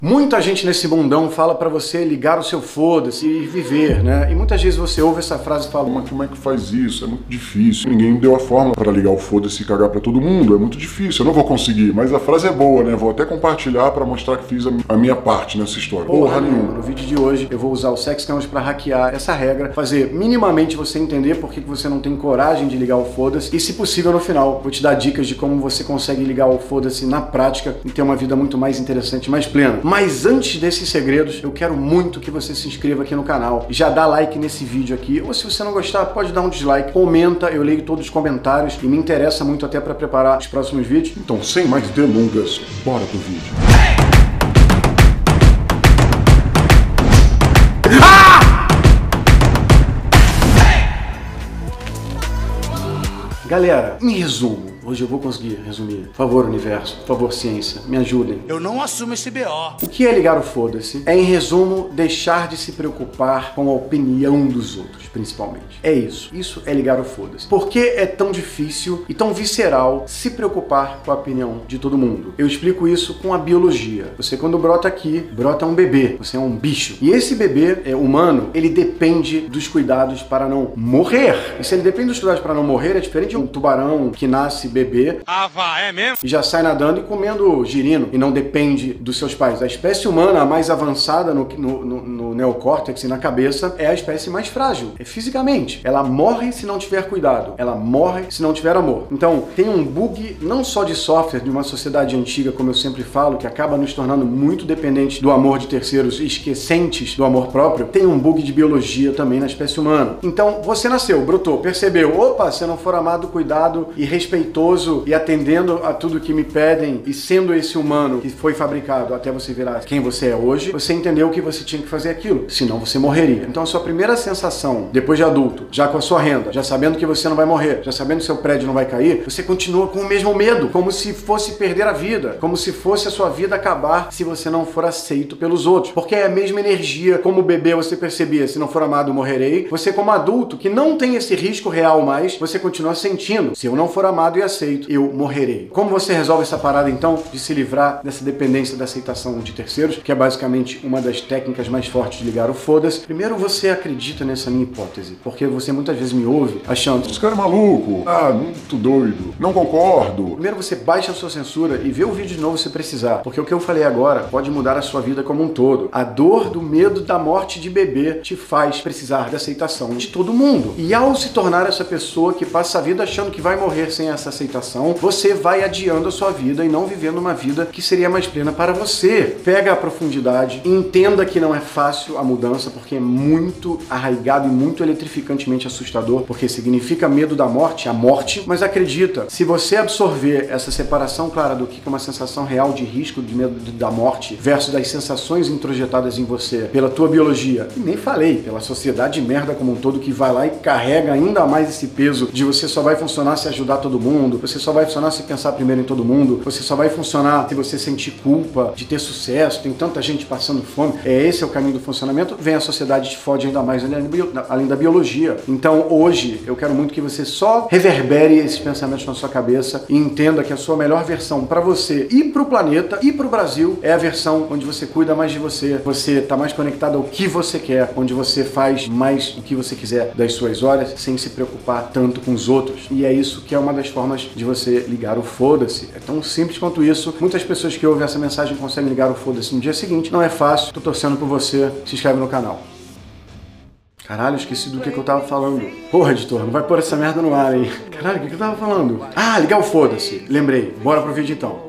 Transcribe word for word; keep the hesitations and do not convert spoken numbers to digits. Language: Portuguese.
Muita gente nesse mundão fala pra você ligar o seu foda-se e viver, né? E muitas vezes você ouve essa frase e fala: mas como é que faz isso? É muito difícil. Ninguém me deu a fórmula pra ligar o foda-se e cagar pra todo mundo. É muito difícil, eu não vou conseguir. Mas a frase é boa, né? Vou até compartilhar pra mostrar que fiz a minha parte nessa história. Porra nenhuma. No vídeo de hoje eu vou usar o Sex Cameras pra hackear essa regra, fazer minimamente você entender por que você não tem coragem de ligar o foda-se e, se possível, no final vou te dar dicas de como você consegue ligar o foda-se na prática e ter uma vida muito mais interessante, mais plena. Mas antes desse esses segredos, eu quero muito que você se inscreva aqui no canal e já dá like nesse vídeo aqui, ou se você não gostar, pode dar um dislike, comenta, eu leio todos os comentários e me interessa muito até para preparar os próximos vídeos. Então, sem mais delongas, bora pro vídeo. Ah! Galera, em resumo, hoje eu vou conseguir resumir. Por favor, universo, por favor, ciência, me ajudem. Eu não assumo esse B O. O que é ligar o foda-se? É, em resumo, deixar de se preocupar com a opinião dos outros, principalmente. É isso. Isso é ligar o foda-se. Por que é tão difícil e tão visceral se preocupar com a opinião de todo mundo? Eu explico isso com a biologia. Você, quando brota aqui, brota um bebê. Você é um bicho. E esse bebê é humano, ele depende dos cuidados para não morrer. E se ele depende dos cuidados para não morrer, é diferente de um tubarão que nasce bebê. Ah, vá, é mesmo? E já sai nadando e comendo girino e não depende dos seus pais. A espécie humana, a mais avançada no, no, no, no neocórtex e na cabeça, é a espécie mais frágil, é fisicamente. Ela morre se não tiver cuidado, ela morre se não tiver amor. Então, tem um bug não só de software de uma sociedade antiga, como eu sempre falo, que acaba nos tornando muito dependentes do amor de terceiros e esquecentes do amor próprio, tem um bug de biologia também na espécie humana. Então, você nasceu, brotou, percebeu, opa, se eu não for amado, cuidado e respeitoso e atendendo a tudo que me pedem e sendo esse humano que foi fabricado até você virar quem você é hoje, você entendeu que você tinha que fazer aquilo, senão você morreria. Então a sua primeira sensação, depois de adulto, já com a sua renda, já sabendo que você não vai morrer, já sabendo que seu prédio não vai cair, você continua com o mesmo medo, como se fosse perder a vida, como se fosse a sua vida acabar se você não for aceito pelos outros, porque é a mesma energia. Como bebê você percebia: se não for amado, morrerei. Você, como adulto, que não tem esse risco real mais, você continua sentindo: se eu não for amado e aceito, eu morrerei. Como você resolve essa parada, então, de se livrar dessa dependência da aceitação de terceiros, que é basicamente uma das técnicas mais fortes de ligar o foda-se? Primeiro, você acredita nessa minha hipótese, porque você muitas vezes me ouve achando: esse cara é maluco, ah, muito doido, não concordo. Primeiro, você baixa a sua censura e vê o vídeo de novo se precisar, porque o que eu falei agora pode mudar a sua vida como um todo. A dor do medo da morte de bebê te faz precisar da aceitação de todo mundo. E ao se tornar essa pessoa que passa a vida achando que vai morrer sem essa aceitação, você vai adiando a sua vida e não vivendo uma vida que seria mais plena para você. Pega a profundidade, entenda que não é fácil a mudança, porque é muito arraigado e muito eletrificantemente assustador, porque significa medo da morte, a morte. Mas acredita, se você absorver essa separação clara do que é uma sensação real de risco, de medo da morte, versus das sensações introjetadas em você pela tua biologia, e nem falei, pela sociedade de merda como um todo, que vai lá e carrega ainda mais esse peso de você só vai funcionar se ajudar todo mundo, você só vai funcionar se pensar primeiro em todo mundo, você só vai funcionar se você sentir culpa de ter sucesso, tem tanta gente passando fome, é esse é o caminho do funcionamento. Vem a sociedade te fode ainda mais além da biologia. Então hoje eu quero muito que você só reverbere esses pensamentos na sua cabeça e entenda que a sua melhor versão para você e para o planeta e para o Brasil é a versão onde você cuida mais de você, você está mais conectado ao que você quer, onde você faz mais o que você quiser das suas horas sem se preocupar tanto com os outros. E é isso que é uma das formas de você ligar o foda-se. É tão simples quanto isso. Muitas pessoas que ouvem essa mensagem conseguem ligar o foda-se no dia seguinte. Não é fácil. Tô torcendo por você. Se inscreve no canal. Caralho, esqueci do que, que eu tava falando. Porra, editor, não vai pôr essa merda no ar, hein? Caralho, o que, que eu tava falando? Ah, ligar o foda-se. Lembrei. Bora pro vídeo então.